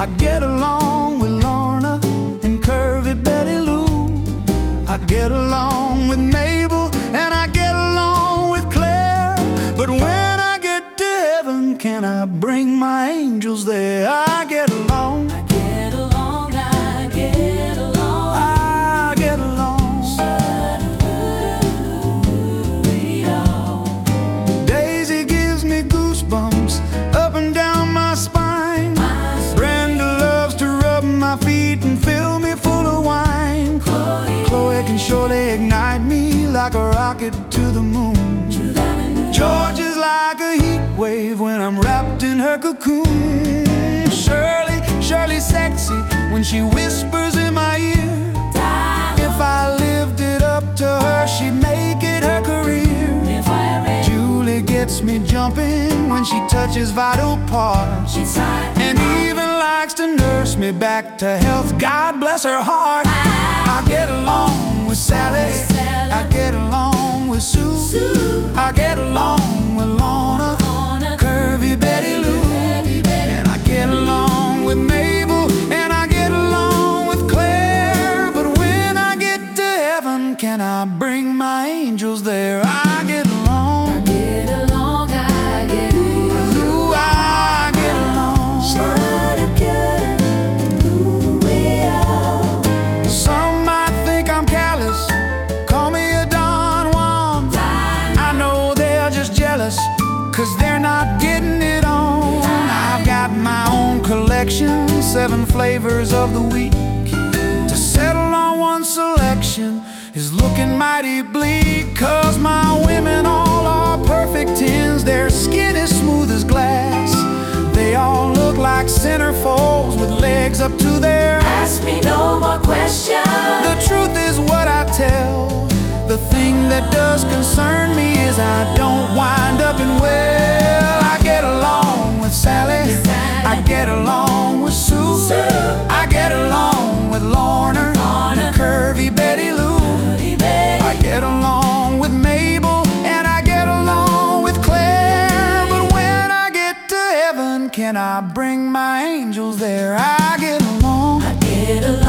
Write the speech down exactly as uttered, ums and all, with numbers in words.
I get along with Lorna and curvy Betty Lou. I get along with Mabel and I get along with Claire. But when I get to heaven, can I bring my angels there? I get along. I get along, I get along, I get along. Daisy gives me goosebumps up and down my spine. Brenda loves to rub my feet and fill me full of wine. Chloe, Chloe can surely ignite me like a rocket to the moon. George is like a heat wave when I'm wrapped in her cocoon. Shirley, Shirley's sexy when she whispers in my ear. If I lived it up to her, she'd make it her career. if I read, Julie gets me jumping when she touches vital parts, she'd sigh. and even likes to nurse me back to health. God bless her heart. I get along with Sally, I get along with Sue, Sue, I get along with Lorna, Lorna, curvy Betty Lou, Betty, Betty, and I get along with Mabel and I get along with Claire. But when I get to heaven, can I bring my angels there? I get along. get along, I get along. Ooh, I get along. Some might think I'm callous, call me a Don Juan. I know they're just jealous, cause they're not getting it on. I've got my own collection, seven flavors of the week. To settle on one selection is looking mighty bleak, cause my women all are perfect tens. Their skin is smooth as glass. They all look like centerfolds with legs up to their ass. Ask me no more questions. The truth is what I tell. The thing that does concern me is I don't wind up in well. I get along with Sally, I get along with Sue, I get along with Lorna, Lorna, curvy Betty Lou, Betty, Betty, I get along with Mabel and I get along with Claire. But when I get to heaven, can I bring my angels there? I get along. I get along.